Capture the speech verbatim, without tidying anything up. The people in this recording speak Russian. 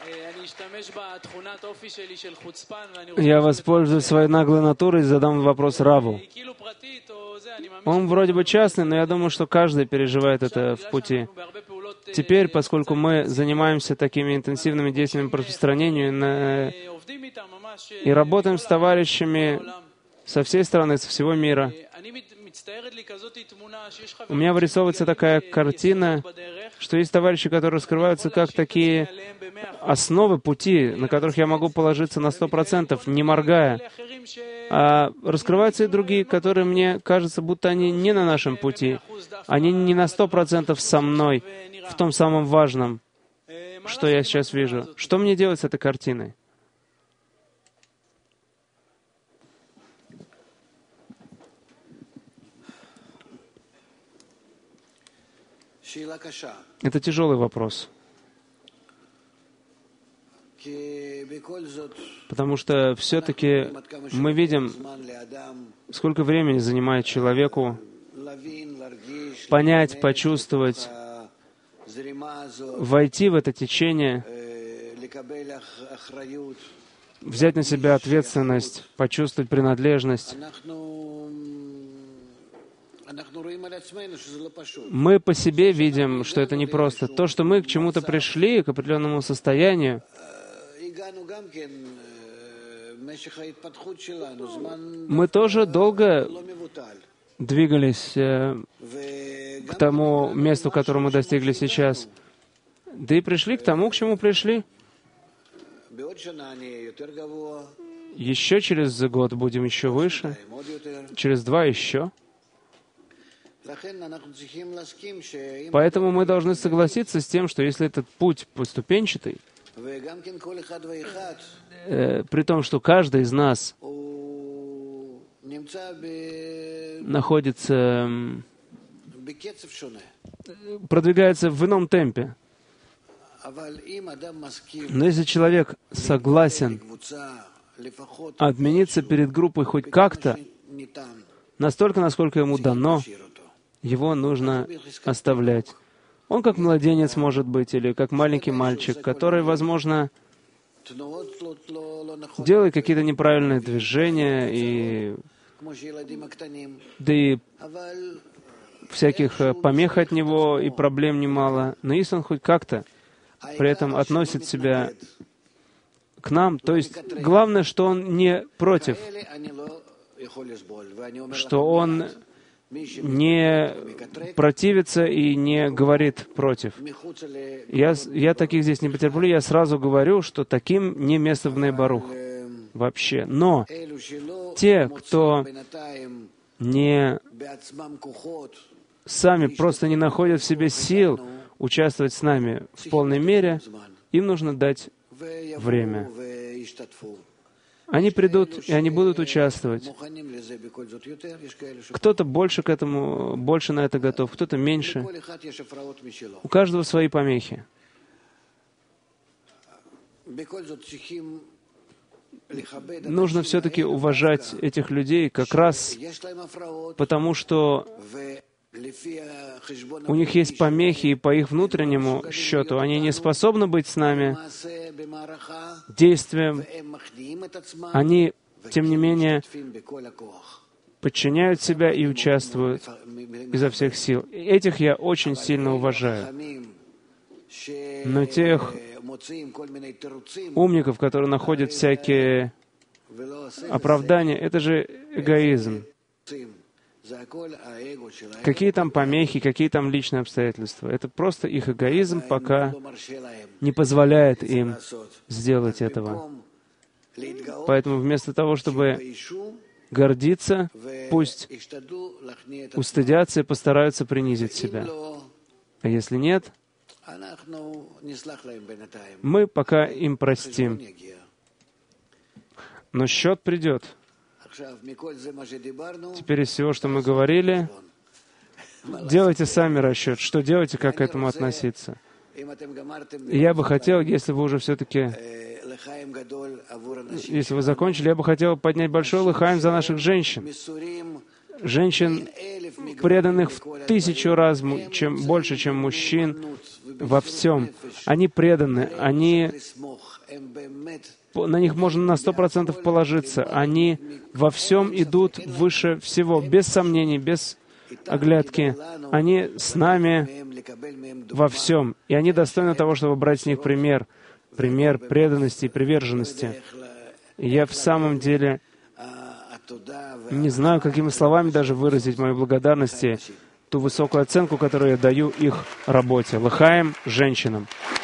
Я воспользуюсь своей наглой натурой и задам вопрос Раву. Он вроде бы частный, но я думаю, что каждый переживает это в пути. Теперь, поскольку мы занимаемся такими интенсивными действиями по распространению на... и работаем с товарищами со всей страны, со всего мира, у меня вырисовывается такая картина, что есть товарищи, которые раскрываются как такие основы пути, на которых я могу положиться на сто процентов, не моргая. А раскрываются и другие, которые мне кажется, будто они не на нашем пути. Они не на сто процентов со мной, в том самом важном, что я сейчас вижу. Что мне делать с этой картиной? Это тяжелый вопрос. Потому что все-таки мы видим, сколько времени занимает человеку понять, почувствовать, войти в это течение, взять на себя ответственность, почувствовать принадлежность. Мы по себе видим, что это непросто. То, что мы к чему-то пришли, к определенному состоянию, мы тоже долго двигались э, к тому месту, к которому мы достигли сейчас. Да и пришли к тому, к чему пришли. Еще через год будем еще выше, через два еще. Поэтому мы должны согласиться с тем, что если этот путь поступенчатый, э, при том, что каждый из нас находится, продвигается в ином темпе. Но если человек согласен отмениться перед группой хоть как-то, настолько, насколько ему дано, его нужно оставлять. Он как младенец может быть, или как маленький мальчик, который, возможно, делает какие-то неправильные движения, и, да и всяких помех от него, и проблем немало. Но если он хоть как-то при этом относит себя к нам, то есть главное, что он не против, что он не противится и не говорит против. Я, я таких здесь не потерплю, я сразу говорю, что таким не место в Ней-Барух вообще. Но те, кто не сами просто не находят в себе сил участвовать с нами в полной мере, им нужно дать время. Они придут, и они будут участвовать. Кто-то больше к этому, больше на это готов, кто-то меньше. У каждого свои помехи. Нужно все-таки уважать этих людей как раз потому, что у них есть помехи, и по их внутреннему счету они не способны быть с нами действием. Они, тем не менее, подчиняют себя и участвуют изо всех сил. Этих я очень сильно уважаю. Но тех умников, которые находят всякие оправдания, это же эгоизм. Какие там помехи, какие там личные обстоятельства. Это просто их эгоизм, пока не позволяет им сделать этого. Поэтому вместо того, чтобы гордиться, пусть устыдятся и постараются принизить себя. А если нет, мы пока им простим. Но счет придет. Теперь из всего, что мы говорили, делайте сами расчет, что делать и как к этому относиться. И я бы хотел, если вы уже все-таки, если вы закончили, я бы хотел поднять большой лыхаим за наших женщин. Женщин, преданных в тысячу раз чем, больше, чем мужчин, во всем. Они преданы, они... на них можно на сто процентов положиться. Они во всем идут выше всего, без сомнений, без оглядки. Они с нами во всем. И они достойны того, чтобы брать с них пример. Пример преданности и приверженности. И я в самом деле не знаю, какими словами даже выразить мою благодарность, ту высокую оценку, которую я даю их работе, лахаим, женщинам.